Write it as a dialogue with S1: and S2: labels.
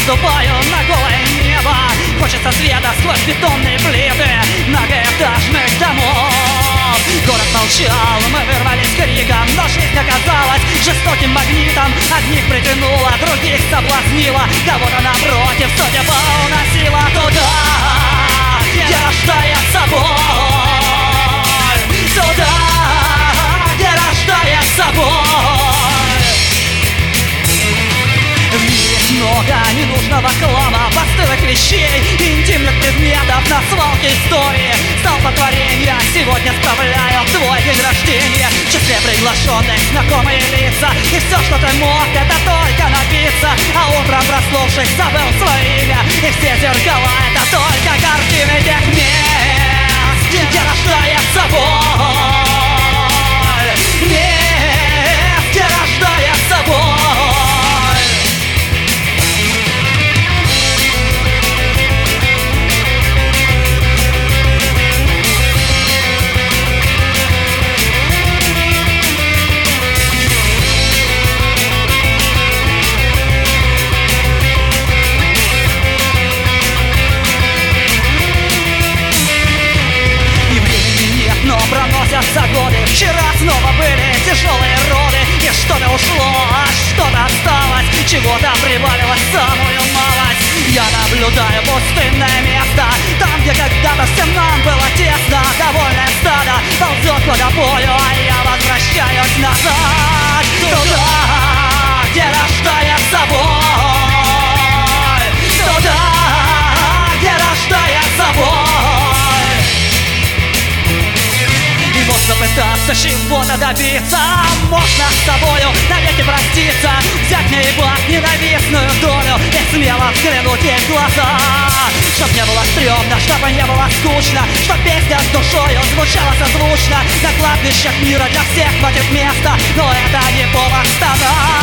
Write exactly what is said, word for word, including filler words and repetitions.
S1: ступаю на голое небо. Хочется света сквозь бетонные плиты многоэтажных домов. Город молчал, мы вырвались криком, но жизнь оказалась жестоким магнитом. Одних притянула, других соблазнила, кого-то напротив судьба уносила туда, где рождается боль, туда, где рождается боль. В мире много ненужного хлама, постылых вещей, интимных предметов на свалке истории. Столпотворения сегодня справляют твой день рождения. В числе приглашенных знакомые лица, и все, что ты мог, это только напиться. А утром, проснувшись, забыл свое имя, и все зеркала — это только картины тех мест, где рождается боль, мест, где рождается боль. Проносятся годы, вчера снова были тяжелые роды. И что-то ушло, а что-то осталось, чего-то прибавилось самую малость. Я наблюдаю пустынное место, там, где когда-то всем нам было тесно. Довольное стадо ползет к водопою, а я возвращаюсь назад, туда, где рождается боль, туда, где рождается боль. Можно пытаться чего-то добиться, можно с тобою навеки проститься, взять мне и бах ненавистную долю и смело взглянуть ей в глаза. Чтоб не было стрёмно, чтобы не было скучно, чтоб песня с душою звучала созвучно. На кладбищах мира для всех хватит места, но это не повод стонать.